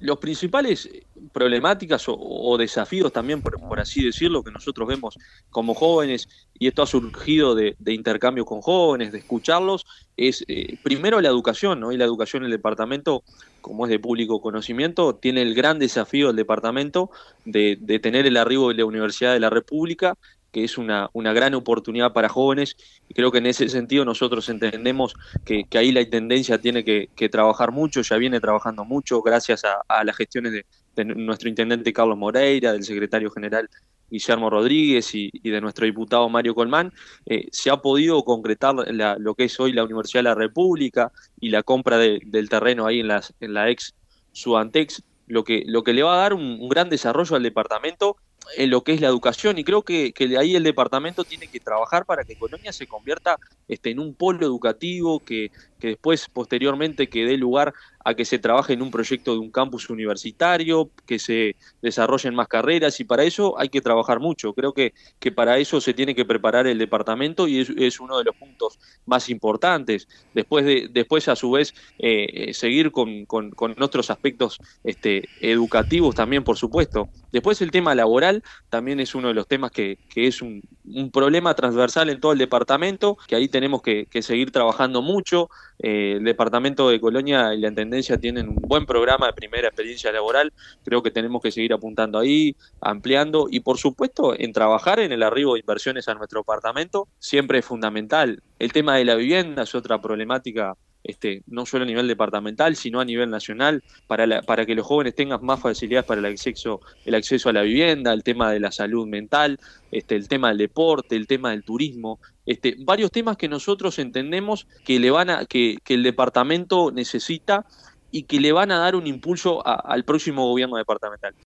los principales problemáticas o desafíos también, por así decirlo, que nosotros vemos como jóvenes, y esto ha surgido de intercambios con jóvenes, de escucharlos, es primero la educación, ¿no? Y la educación en el departamento, como es de público conocimiento, tiene el gran desafío del departamento de tener el arribo de la Universidad de la República, que es una gran oportunidad para jóvenes, y creo que en ese sentido nosotros entendemos que ahí la Intendencia tiene que trabajar mucho, ya viene trabajando mucho, gracias a las gestiones de nuestro Intendente Carlos Moreira, del Secretario General Guillermo Rodríguez y de nuestro diputado Mario Colmán. Se ha podido concretar lo que es hoy la Universidad de la República y la compra del terreno ahí en la ex Sudantex, lo que le va a dar un gran desarrollo al departamento en lo que es la educación, y creo que de ahí el departamento tiene que trabajar para que Colonia se convierta en un polo educativo que después, posteriormente, que dé lugar a que se trabaje en un proyecto de un campus universitario, que se desarrollen más carreras, y para eso hay que trabajar mucho. Creo que para eso se tiene que preparar el departamento, y es uno de los puntos más importantes. Después a su vez, seguir con otros aspectos educativos también, por supuesto. Después el tema laboral también es uno de los temas que es un problema transversal en todo el departamento, que ahí tenemos que seguir trabajando mucho. El departamento de Colonia y la Intendencia tienen un buen programa de primera experiencia laboral, creo que tenemos que seguir apuntando ahí, ampliando, y por supuesto en trabajar en el arribo de inversiones a nuestro departamento, siempre es fundamental. El tema de la vivienda es otra problemática, no solo a nivel departamental, sino a nivel nacional, para que los jóvenes tengan más facilidades para el acceso a la vivienda, el tema de la salud mental, el tema del deporte, el tema del turismo, varios temas que nosotros entendemos que el departamento necesita y que le van a dar un impulso al próximo gobierno departamental.